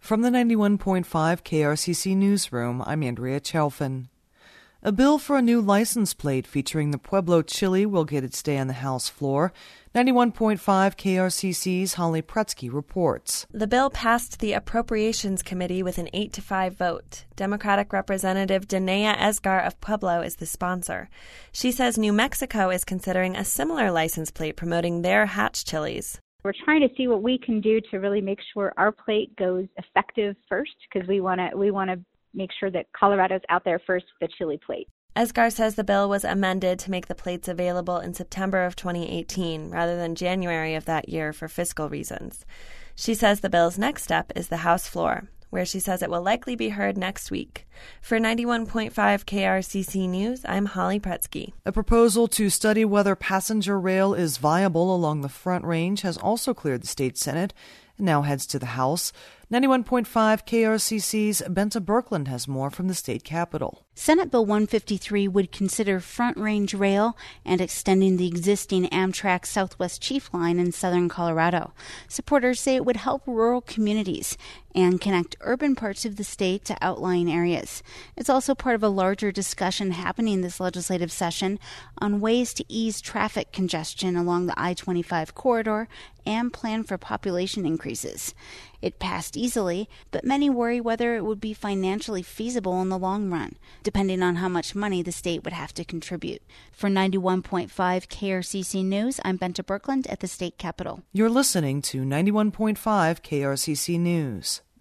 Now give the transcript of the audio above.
From the 91.5 KRCC Newsroom, I'm Andrea Chelfin. A bill for a new license plate featuring the Pueblo chili will get its day on the House floor. 91.5 KRCC's Holly Pretsky reports. The bill passed the Appropriations Committee with an 8-5 vote. Democratic Representative Danea Esgar of Pueblo is the sponsor. She says New Mexico is considering a similar license plate promoting their Hatch chilies. We're trying to see what we can do to really make sure our plate goes effective first, because we want to make sure that Colorado's out there first with the chili plate. Esgar says the bill was amended to make the plates available in September of 2018 rather than January of that year for fiscal reasons. She says the bill's next step is the House floor, where she says it will likely be heard next week. For 91.5 KRCC News, I'm Holly Pretsky. A proposal to study whether passenger rail is viable along the Front Range has also cleared the state Senate and now heads to the House. 91.5 KRCC's Benta Birkeland has more from the state capitol. Senate Bill 153 would consider Front Range Rail and extending the existing Amtrak Southwest Chief Line in southern Colorado. Supporters say it would help rural communities and connect urban parts of the state to outlying areas. It's also part of a larger discussion happening this legislative session on ways to ease traffic congestion along the I-25 corridor and plan for population increases. It passed easily, but many worry whether it would be financially feasible in the long run, depending on how much money the state would have to contribute. For 91.5 KRCC News, I'm Benta Birkeland at the state capitol. You're listening to 91.5 KRCC News.